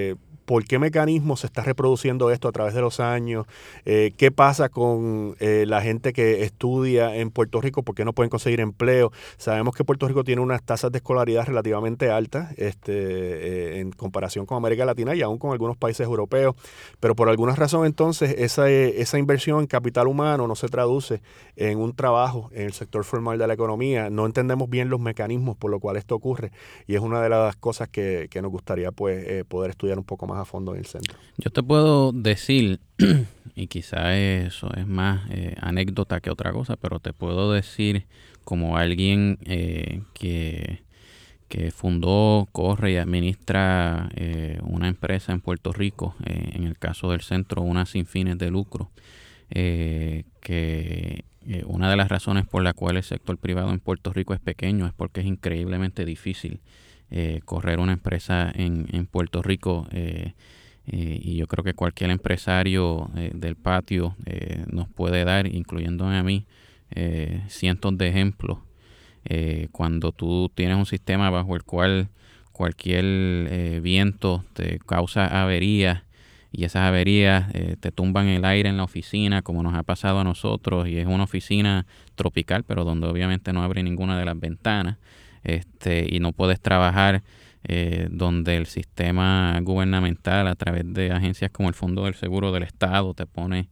por qué mecanismo se está reproduciendo esto a través de los años, eh, qué pasa con eh, la gente que estudia en Puerto Rico, por qué no pueden conseguir empleo. Sabemos que Puerto Rico tiene unas tasas de escolaridad relativamente altas este, eh, en comparación con América Latina y aún con algunos países europeos, pero por alguna razón entonces esa, esa inversión en capital humano no se traduce en un trabajo en el sector formal de la economía. No entendemos bien los mecanismos por los cuales esto ocurre y es una de las cosas que, que nos gustaría pues eh, poder estudiar un poco más a fondo en el centro. Yo te puedo decir, y quizá eso es más eh, anécdota que otra cosa, pero te puedo decir como alguien eh, que, que fundó, corre y administra eh, una empresa en Puerto Rico, eh, en el caso del centro, una sin fines de lucro, eh, que eh, una de las razones por la cual el sector privado en Puerto Rico es pequeño es porque es increíblemente difícil eh, correr una empresa en, en Puerto Rico. Eh, eh, y yo creo que cualquier empresario eh, del patio eh, nos puede dar, incluyéndome a mí, eh, cientos de ejemplos. Eh, cuando tú tienes un sistema bajo el cual cualquier eh, viento te causa averías y esas averías eh, te tumban el aire en la oficina, como nos ha pasado a nosotros, y es una oficina tropical, pero donde obviamente no abre ninguna de las ventanas, este, y no puedes trabajar eh, donde el sistema gubernamental a través de agencias como el Fondo del Seguro del Estado te pone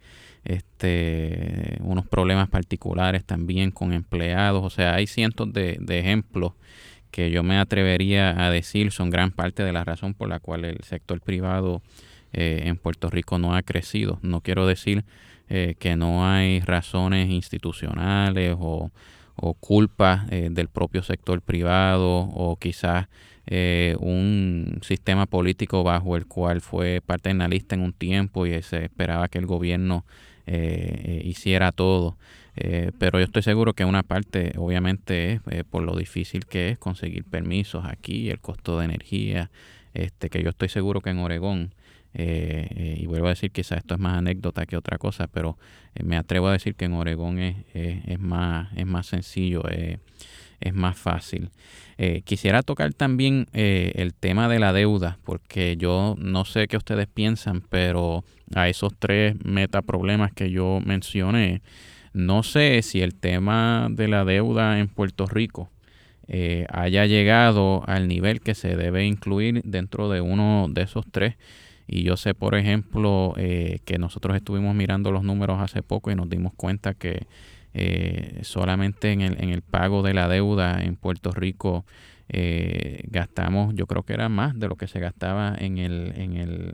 este unos problemas particulares también con empleados. O sea, hay cientos de, de ejemplos que yo me atrevería a decir son gran parte de la razón por la cual el sector privado eh, en Puerto Rico no ha crecido. No quiero decir eh, que no hay razones institucionales o, o culpas eh, del propio sector privado, o quizás eh, un sistema político bajo el cual fue paternalista en un tiempo y se esperaba que el gobierno eh, eh, hiciera todo. Eh, pero yo estoy seguro que una parte obviamente es eh, por lo difícil que es conseguir permisos aquí, el costo de energía, este que yo estoy seguro que en Oregón, eh, eh, y vuelvo a decir, quizás esto es más anécdota que otra cosa, pero eh, me atrevo a decir que en Oregón es, es, es, más, es más sencillo, eh, es más fácil. Eh, quisiera tocar también eh, el tema de la deuda, porque yo no sé qué ustedes piensan, pero a esos tres metaproblemas que yo mencioné, no sé si el tema de la deuda en Puerto Rico eh, haya llegado al nivel que se debe incluir dentro de uno de esos tres. Y yo sé, por ejemplo, eh, que nosotros estuvimos mirando los números hace poco y nos dimos cuenta que eh, solamente en el, en el pago de la deuda en Puerto Rico eh, gastamos, yo creo que era más de lo que se gastaba en el, en el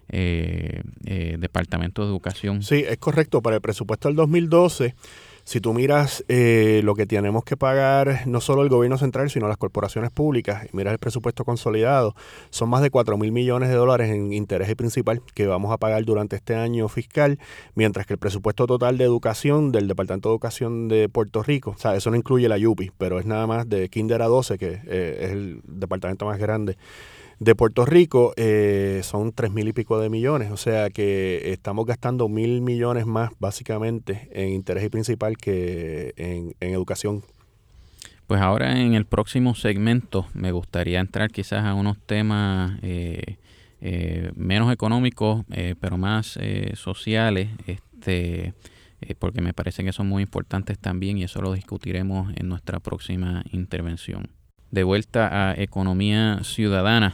eh, eh, Departamento de Educación. Sí, es correcto. Para el presupuesto del dos mil doce, si tú miras eh, lo que tenemos que pagar, no solo el gobierno central, sino las corporaciones públicas, y miras el presupuesto consolidado, son más de cuatro mil millones de dólares en interés y principal que vamos a pagar durante este año fiscal, mientras que el presupuesto total de educación del Departamento de Educación de Puerto Rico, o sea, eso no incluye la Yupi, pero es nada más de kinder a doce, que eh, es el departamento más grande de Puerto Rico, eh, son tres mil y pico de millones, o sea que estamos gastando mil millones más básicamente en interés y principal que en, en educación. Pues ahora en el próximo segmento me gustaría entrar quizás a unos temas eh, eh, menos económicos, eh, pero más eh, sociales, este, eh, porque me parece que son muy importantes también, y eso lo discutiremos en nuestra próxima intervención. De vuelta a Economía Ciudadana.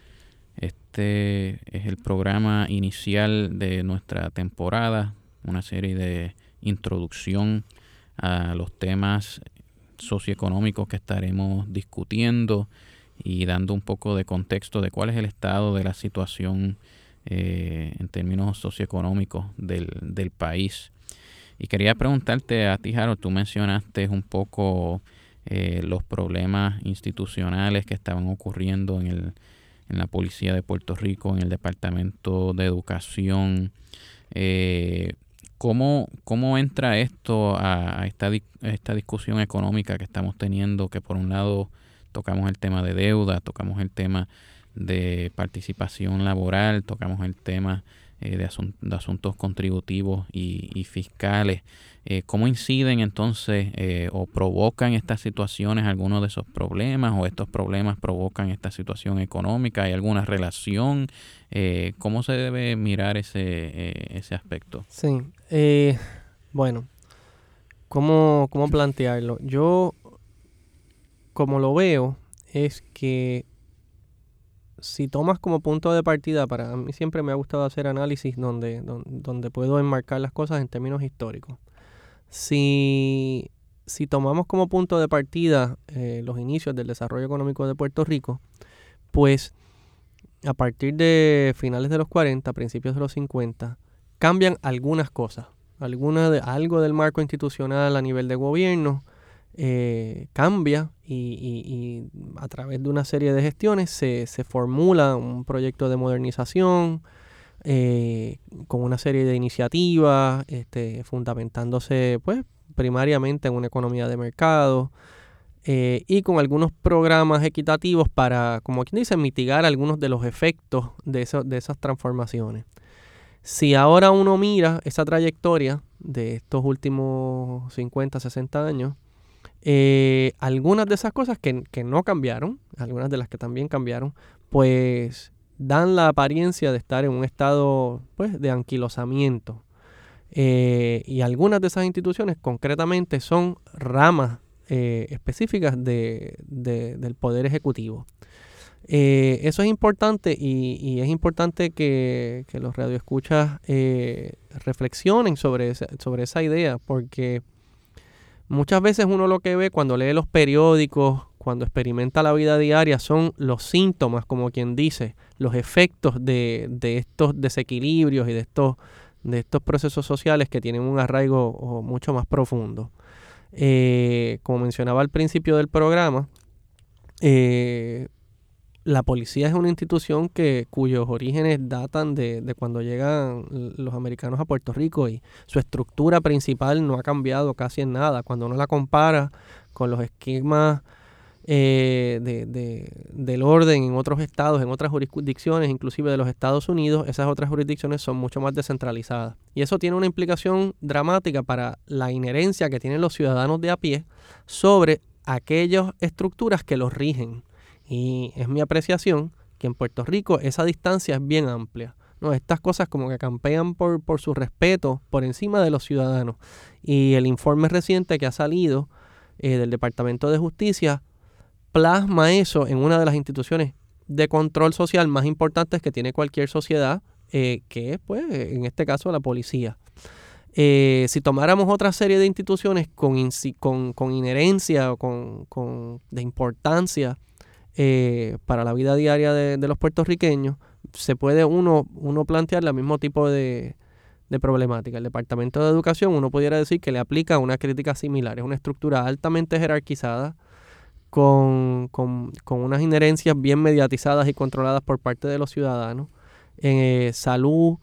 Este es el programa inicial de nuestra temporada, una serie de introducción a los temas socioeconómicos que estaremos discutiendo y dando un poco de contexto de cuál es el estado de la situación eh, en términos socioeconómicos del, del país. Y quería preguntarte a ti, Harold, tú mencionaste un poco eh, los problemas institucionales que estaban ocurriendo en el en la Policía de Puerto Rico, en el Departamento de Educación. Eh, ¿cómo, ¿Cómo entra esto a, a, esta, a esta discusión económica que estamos teniendo? Que por un lado tocamos el tema de deuda, tocamos el tema de participación laboral, tocamos el tema eh, de, asun- de asuntos contributivos y, y fiscales. Eh, ¿Cómo inciden entonces eh, o provocan estas situaciones algunos de esos problemas, o estos problemas provocan esta situación económica? ¿Hay alguna relación? Eh, ¿Cómo se debe mirar ese, eh, ese aspecto? Sí, eh, bueno, ¿cómo, cómo plantearlo? Yo, como lo veo, es que si tomas como punto de partida, para mí siempre me ha gustado hacer análisis donde, donde, donde puedo enmarcar las cosas en términos históricos. Si, si tomamos como punto de partida eh, los inicios del desarrollo económico de Puerto Rico, pues a partir de finales de los cuarenta, principios de los cincuenta, cambian algunas cosas. Alguna de, algo del marco institucional a nivel de gobierno eh, cambia y, y, y a través de una serie de gestiones se, se formula un proyecto de modernización eh, con una serie de iniciativas, este, fundamentándose pues primariamente en una economía de mercado. Eh, y con algunos programas equitativos para, como quien dice, mitigar algunos de los efectos de, eso, de esas transformaciones. Si ahora uno mira esa trayectoria de estos últimos cincuenta, sesenta años, eh, algunas de esas cosas que, que no cambiaron, algunas de las que también cambiaron, pues dan la apariencia de estar en un estado pues, de anquilosamiento. Eh, y algunas de esas instituciones concretamente son ramas Eh, específicas de, de, del Poder Ejecutivo. Eh, eso es importante y, y es importante que, que los radioescuchas eh, reflexionen sobre esa, sobre esa idea, porque muchas veces uno lo que ve cuando lee los periódicos, cuando experimenta la vida diaria, son los síntomas, como quien dice, los efectos de, de estos desequilibrios y de estos, de estos procesos sociales que tienen un arraigo mucho más profundo. Eh, como mencionaba al principio del programa, eh, la policía es una institución que, cuyos orígenes datan de, de cuando llegan los americanos a Puerto Rico, y su estructura principal no ha cambiado casi en nada. Cuando uno la compara con los esquemas eh, de, de, del orden en otros estados, en otras jurisdicciones, inclusive de los Estados Unidos, esas otras jurisdicciones son mucho más descentralizadas. Y eso tiene una implicación dramática para la inherencia que tienen los ciudadanos de a pie sobre aquellas estructuras que los rigen. Y es mi apreciación que en Puerto Rico esa distancia es bien amplia, ¿no? Estas cosas como que campean por, por su respeto por encima de los ciudadanos. Y el informe reciente que ha salido eh, del Departamento de Justicia plasma eso en una de las instituciones de control social más importantes que tiene cualquier sociedad, eh, que es, pues, en este caso, la policía. Eh, si tomáramos otra serie de instituciones con, con, con inherencia o con, con, de importancia eh, para la vida diaria de, de los puertorriqueños, se puede uno, uno plantear el mismo tipo de, de problemática. El Departamento de Educación, uno pudiera decir que le aplica una crítica similar. Es una estructura altamente jerarquizada, Con, con, con unas inherencias bien mediatizadas y controladas por parte de los ciudadanos. En eh, salud,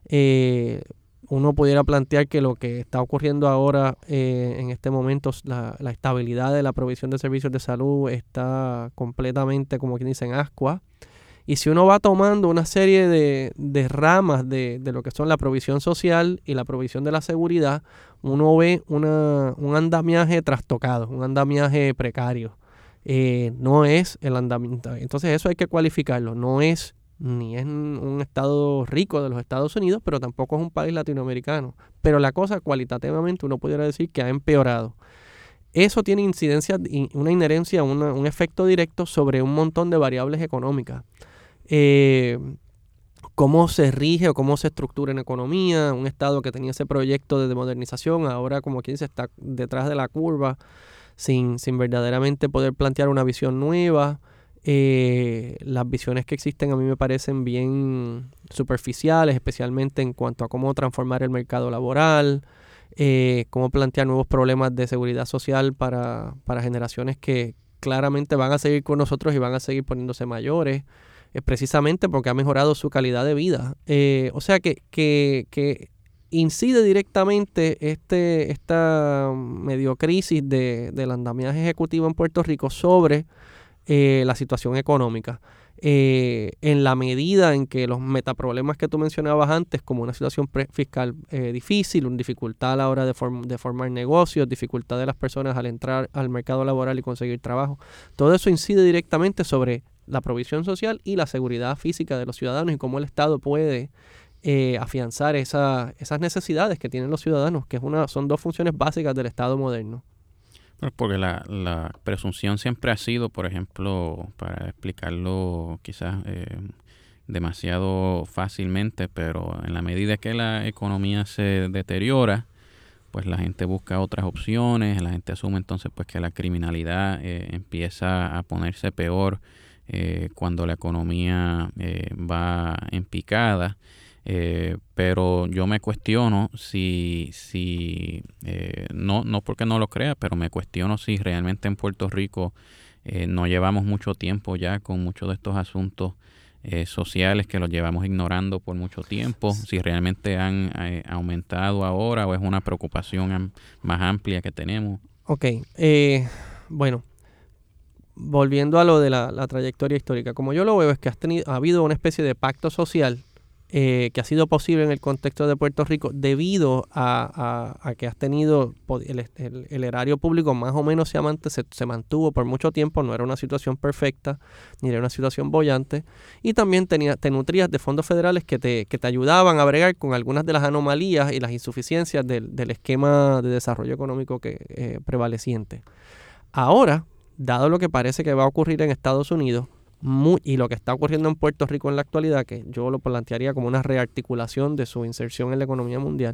eh, uno pudiera plantear que lo que está ocurriendo ahora eh, en este momento, la, la estabilidad de la provisión de servicios de salud está completamente, como quien dice, en ascuas. Y si uno va tomando una serie de, de ramas de, de lo que son la provisión social y la provisión de la seguridad, uno ve una, un andamiaje trastocado, un andamiaje precario. Eh, no es el andamiaje. Entonces eso hay que cualificarlo. No es ni es un estado rico de los Estados Unidos, pero tampoco es un país latinoamericano. Pero la cosa cualitativamente uno pudiera decir que ha empeorado. Eso tiene incidencia, una inherencia, una, un efecto directo sobre un montón de variables económicas. Eh, cómo se rige o cómo se estructura en economía. Un estado que tenía ese proyecto de modernización, ahora, como quien dice, está detrás de la curva, Sin, sin verdaderamente poder plantear una visión nueva. Eh, las visiones que existen a mí me parecen bien superficiales, especialmente en cuanto a cómo transformar el mercado laboral, eh, cómo plantear nuevos problemas de seguridad social para, para generaciones que claramente van a seguir con nosotros y van a seguir poniéndose mayores, eh, precisamente porque ha mejorado su calidad de vida. Eh, o sea que... que, que incide directamente este, esta mediocrisis de, del andamiaje ejecutivo en Puerto Rico sobre eh, la situación económica. Eh, en la medida en que los metaproblemas que tú mencionabas antes, como una situación pre- fiscal eh, difícil, una dificultad a la hora de, form- de formar negocios, dificultad de las personas al entrar al mercado laboral y conseguir trabajo, todo eso incide directamente sobre la provisión social y la seguridad física de los ciudadanos y cómo el Estado puede eh, afianzar esa, esas necesidades que tienen los ciudadanos, que es una, son dos funciones básicas del Estado moderno. Pues porque la, la presunción siempre ha sido, por ejemplo, para explicarlo quizás eh, demasiado fácilmente, pero en la medida que la economía se deteriora, pues la gente busca otras opciones, la gente asume entonces pues que la criminalidad eh, empieza a ponerse peor eh, cuando la economía eh, va en picada. Eh, pero yo me cuestiono si, si eh, no, no porque no lo crea, pero me cuestiono si realmente en Puerto Rico eh, no llevamos mucho tiempo ya con muchos de estos asuntos eh, sociales que los llevamos ignorando por mucho tiempo, si realmente han eh, aumentado ahora o es una preocupación am, más amplia que tenemos. Ok, eh, bueno, volviendo a lo de la, la trayectoria histórica, como yo lo veo es que has tenido, ha habido una especie de pacto social Eh, que ha sido posible en el contexto de Puerto Rico debido a, a, a que has tenido el, el, el erario público más o menos se, amante, se, se mantuvo por mucho tiempo, no era una situación perfecta ni era una situación boyante, y también tenía, te nutrías de fondos federales que te, que te ayudaban a bregar con algunas de las anomalías y las insuficiencias del, del esquema de desarrollo económico que, eh, prevaleciente. Ahora, dado lo que parece que va a ocurrir en Estados Unidos, Muy, y lo que está ocurriendo en Puerto Rico en la actualidad, que yo lo plantearía como una rearticulación de su inserción en la economía mundial,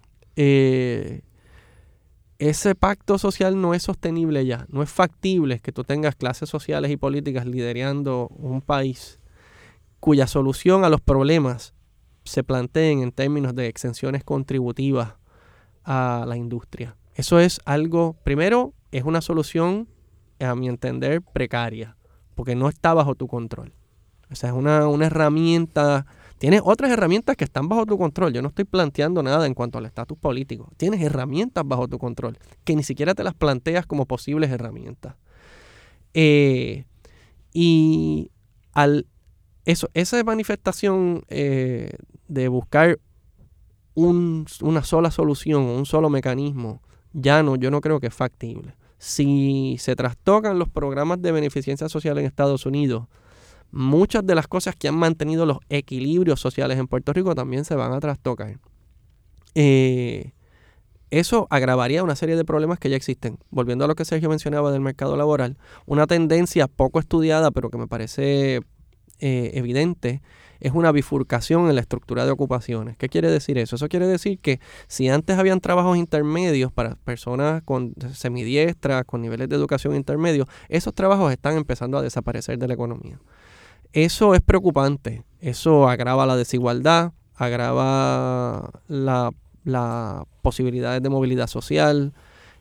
eh, ese pacto social no es sostenible ya. No es factible que tú tengas clases sociales y políticas liderando un país cuya solución a los problemas se planteen en términos de exenciones contributivas a la industria. Eso es algo, primero, es una solución, a mi entender, precaria, porque no está bajo tu control. O sea, es una, una herramienta. Tienes otras herramientas que están bajo tu control. Yo no estoy planteando nada en cuanto al estatus político. Tienes herramientas bajo tu control que ni siquiera te las planteas como posibles herramientas. Eh, y al eso, esa manifestación eh, de buscar un, una sola solución, un solo mecanismo, ya no, yo no creo que es factible. Si se trastocan los programas de beneficencia social en Estados Unidos, muchas de las cosas que han mantenido los equilibrios sociales en Puerto Rico también se van a trastocar. Eh, eso agravaría una serie de problemas que ya existen. Volviendo a lo que Sergio mencionaba del mercado laboral, una tendencia poco estudiada, pero que me parece eh, evidente, es una bifurcación en la estructura de ocupaciones. ¿Qué quiere decir eso? Eso quiere decir que si antes habían trabajos intermedios para personas con semidiestras, con niveles de educación intermedios, esos trabajos están empezando a desaparecer de la economía. Eso es preocupante. Eso agrava la desigualdad, agrava la, la posibilidades de movilidad social.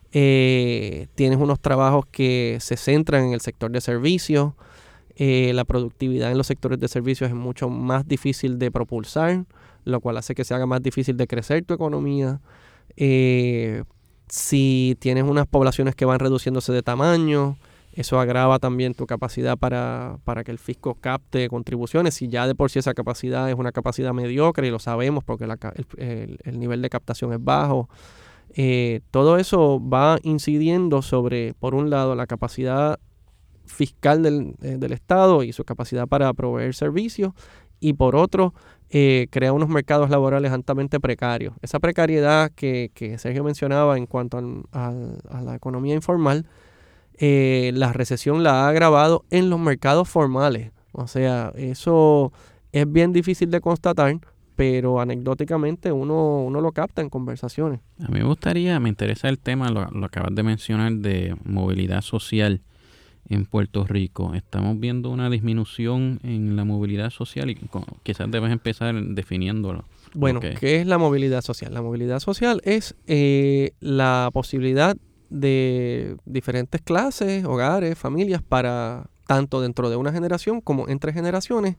Eh, tienes unos trabajos que se centran en el sector de servicios. Eh, la productividad en los sectores de servicios es mucho más difícil de propulsar, lo cual hace que se haga más difícil de crecer tu economía. Eh, si tienes unas poblaciones que van reduciéndose de tamaño, eso agrava también tu capacidad para, para que el fisco capte contribuciones. Si ya de por sí esa capacidad es una capacidad mediocre, y lo sabemos porque la, el, el, el nivel de captación es bajo, eh, todo eso va incidiendo sobre, por un lado, la capacidad fiscal del, eh, del Estado y su capacidad para proveer servicios, y por otro, eh, crea unos mercados laborales altamente precarios. Esa precariedad que, que Sergio mencionaba en cuanto al, al, a la economía informal, eh, la recesión la ha agravado en los mercados formales. O sea, eso es bien difícil de constatar, pero anecdóticamente uno, uno lo capta en conversaciones. A mí me gustaría, me interesa el tema, lo, lo acabas de mencionar, de movilidad social en Puerto Rico. Estamos viendo una disminución en la movilidad social y quizás debes empezar definiéndolo. Bueno, okay. ¿Qué es la movilidad social? La movilidad social es eh, la posibilidad de diferentes clases, hogares, familias, para tanto dentro de una generación como entre generaciones,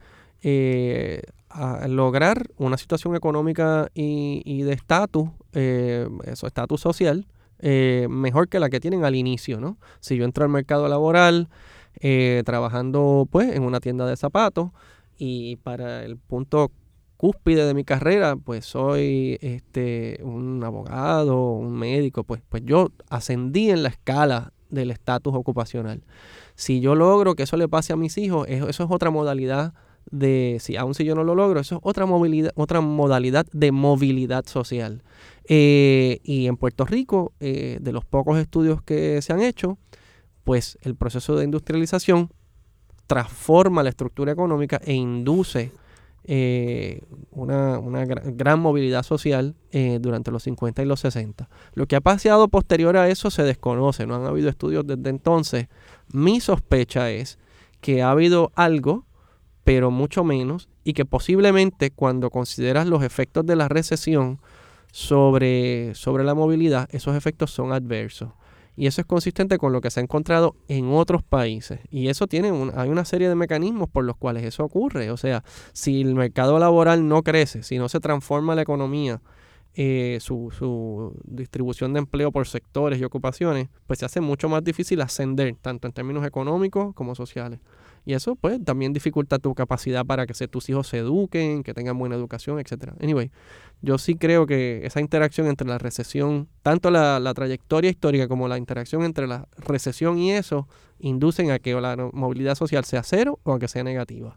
eh, a lograr una situación económica y, y de estatus, eh, eso, estatus social, Eh, mejor que la que tienen al inicio, ¿no? Si yo entro al mercado laboral, eh, trabajando pues en una tienda de zapatos, y para el punto cúspide de mi carrera, pues soy este un abogado, un médico, pues, pues yo ascendí en la escala del estatus ocupacional. Si yo logro que eso le pase a mis hijos, eso, eso es otra modalidad de, si aún si yo no lo logro, eso es otra movilidad, otra modalidad de movilidad social. Eh, y en Puerto Rico, eh, de los pocos estudios que se han hecho, pues el proceso de industrialización transforma la estructura económica e induce eh, una, una gran, gran movilidad social eh, durante los cincuenta y los sesenta. Lo que ha pasado posterior a eso se desconoce, no han habido estudios desde entonces. Mi sospecha es que ha habido algo, pero mucho menos, y que posiblemente cuando consideras los efectos de la recesión sobre, sobre la movilidad, esos efectos son adversos. Y eso es consistente con lo que se ha encontrado en otros países. Y eso tiene un, hay una serie de mecanismos por los cuales eso ocurre. O sea, si el mercado laboral no crece, si no se transforma la economía, eh, su, su distribución de empleo por sectores y ocupaciones, pues se hace mucho más difícil ascender, tanto en términos económicos como sociales. Y eso pues también dificulta tu capacidad para que se, tus hijos se eduquen, que tengan buena educación, etcétera. Anyway, yo sí creo que esa interacción entre la recesión, tanto la, la trayectoria histórica como la interacción entre la recesión y eso, inducen a que la movilidad social sea cero o a que sea negativa.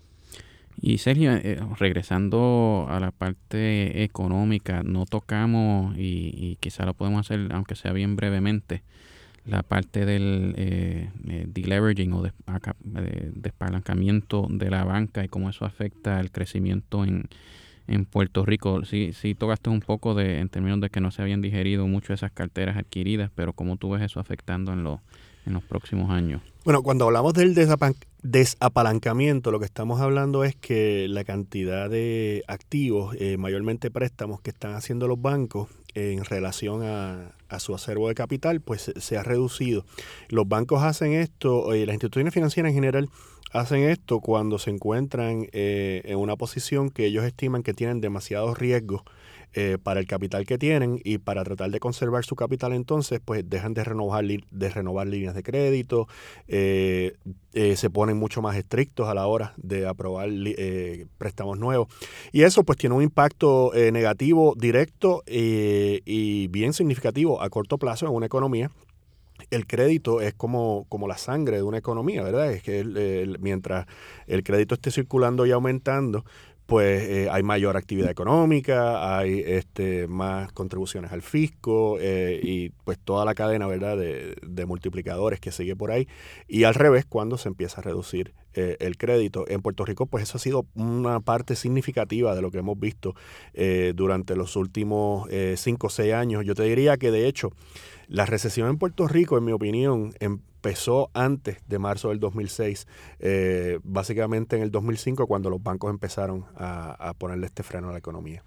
Y Sergio, eh, regresando a la parte económica, no tocamos, y, y quizá lo podemos hacer, aunque sea bien brevemente, la parte del eh, eh, deleveraging o despaca, eh, despalancamiento de la banca y cómo eso afecta el crecimiento en, en Puerto Rico. Sí, sí tocaste un poco de en términos de que no se habían digerido mucho esas carteras adquiridas, pero ¿cómo tú ves eso afectando en los, en los próximos años? Bueno, cuando hablamos del desapan- desapalancamiento, lo que estamos hablando es que la cantidad de activos, eh, mayormente préstamos que están haciendo los bancos eh, en relación a, a su acervo de capital, pues se, se ha reducido. Los bancos hacen esto, eh, las instituciones financieras en general hacen esto cuando se encuentran eh, en una posición que ellos estiman que tienen demasiados riesgos Eh, para el capital que tienen, y para tratar de conservar su capital, entonces pues dejan de renovar, de renovar líneas de crédito, eh, eh, se ponen mucho más estrictos a la hora de aprobar eh, préstamos nuevos, y eso pues tiene un impacto eh, negativo directo eh, y bien significativo a corto plazo en una economía. El crédito es como, como la sangre de una economía, ¿verdad? Es que el, el, mientras el crédito esté circulando y aumentando, pues eh, hay mayor actividad económica, hay este más contribuciones al fisco eh, y pues toda la cadena, ¿verdad?, de, de multiplicadores que sigue por ahí. Y al revés, cuando se empieza a reducir eh, el crédito. En Puerto Rico, pues eso ha sido una parte significativa de lo que hemos visto eh, durante los últimos eh, cinco o seis años. Yo te diría que, de hecho, la recesión en Puerto Rico, en mi opinión, empezó antes de marzo del dos mil seis, eh, básicamente en el dos mil cinco, cuando los bancos empezaron a, a ponerle este freno a la economía.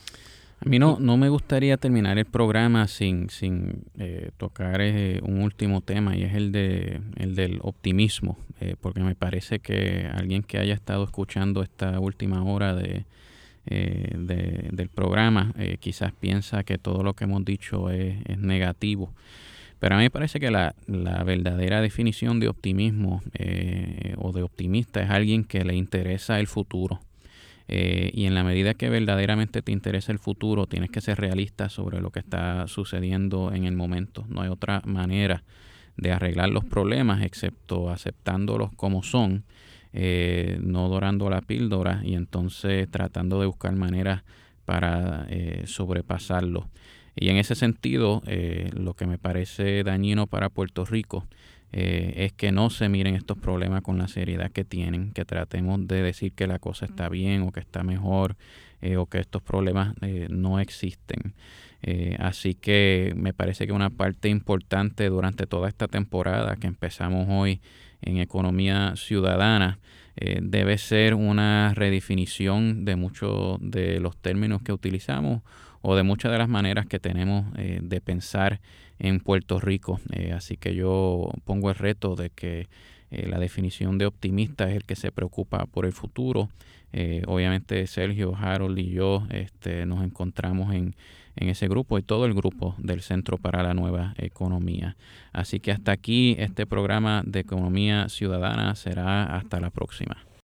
A mí no, no me gustaría terminar el programa sin, sin eh, tocar eh, un último tema, y es el, de, el del optimismo, eh, porque me parece que alguien que haya estado escuchando esta última hora de, eh, de, del programa eh, quizás piensa que todo lo que hemos dicho es, es negativo. Pero a mí me parece que la, la verdadera definición de optimismo eh, o de optimista es alguien que le interesa el futuro. Eh, y en la medida que verdaderamente te interesa el futuro, tienes que ser realista sobre lo que está sucediendo en el momento. No hay otra manera de arreglar los problemas excepto aceptándolos como son, eh, no dorando la píldora y entonces tratando de buscar maneras para eh, sobrepasarlos. Y en ese sentido, eh, lo que me parece dañino para Puerto Rico eh, es que no se miren estos problemas con la seriedad que tienen, que tratemos de decir que la cosa está bien o que está mejor eh, o que estos problemas eh, no existen. Eh, así que me parece que una parte importante durante toda esta temporada que empezamos hoy en Economía Ciudadana eh, debe ser una redefinición de muchos de los términos que utilizamos o de muchas de las maneras que tenemos eh, de pensar en Puerto Rico. Eh, así que yo pongo el reto de que eh, la definición de optimista es el que se preocupa por el futuro. Eh, obviamente Sergio, Harold y yo este, nos encontramos en, en ese grupo y todo el grupo del Centro para la Nueva Economía. Así que hasta aquí este programa de Economía Ciudadana. Será hasta la próxima.